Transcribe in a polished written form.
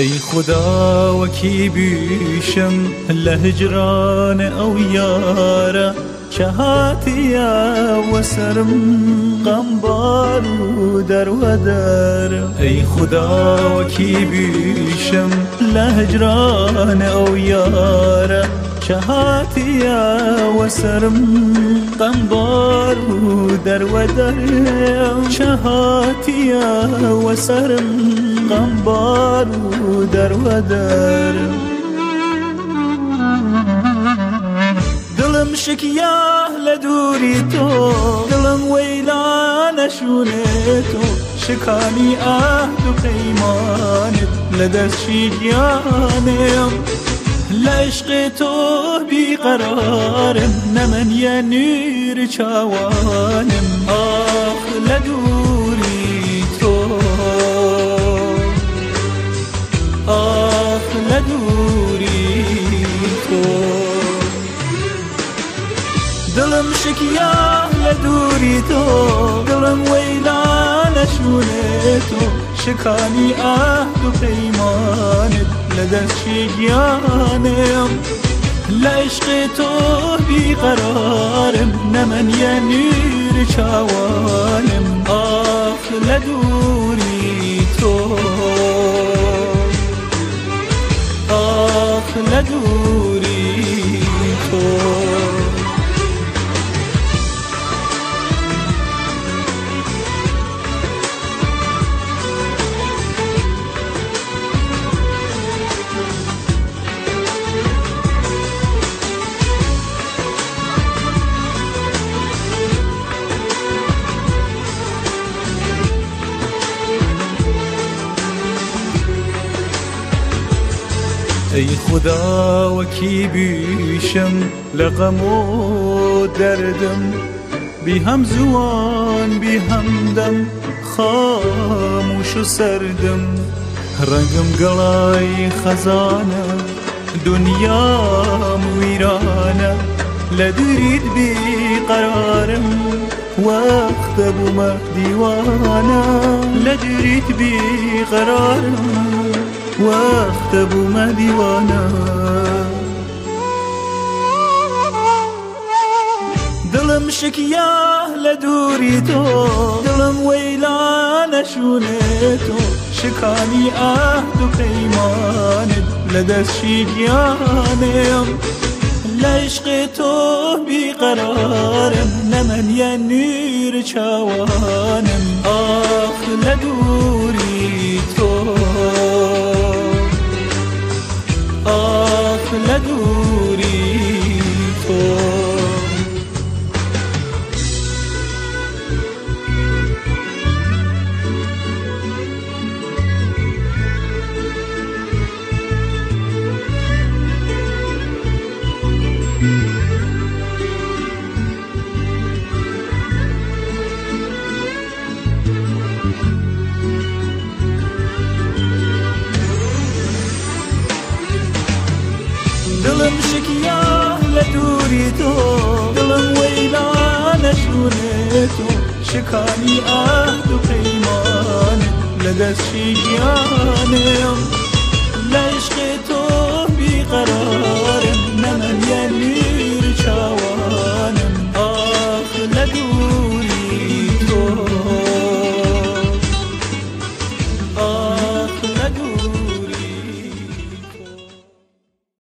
ای خدا وکی بیشم لهجران او یاره که هاتیا و سرم غمبار و در و در. ای خدا وکی بیشم لهجران او یاره که هاتیا و سرم غمبار و در و در. که هاتیا و سرم غمبار و در و در. دلم شکیه لدوری تو، دلم ویلان شونه تو، شکانی عهد و پیمانت لدست جانم. لعشق تو بیقرارم نمن یا نور چاوانم. آخ لدوری تو، آخ لدوری تو. دلم شکیه لدوری تو، دلم ویلان شونه تو، شکانی عهد و پیمانت لدست جانم. لعشق تو بیقرارم نمن یا نور چاوانم. آخ لدوری تو، آخ لدوری تو. ای خدا وکی بیشم لغم و دردم، بی هم زوان بی همدم خاموش و سردم. رنگم گلای خزانه دنیام ویرانه، لدرید بی قرارم وقت بومه دیوانه. لدرید بی قرارم وقت بومه دیوانه. دلم شکیه لدوری تو، دلم ویلان شونه تو، شکانی عهد و پیمانت لدست جانم. لعشق تو بیقرارم نمن یا نور چاوانم. آخ لدوری تو، آخ لدوری تو. دلم شکیه لدوری تو، دلم ویلان شونه تو، شکانی عهد و پیمانت لدست جانم. لعشق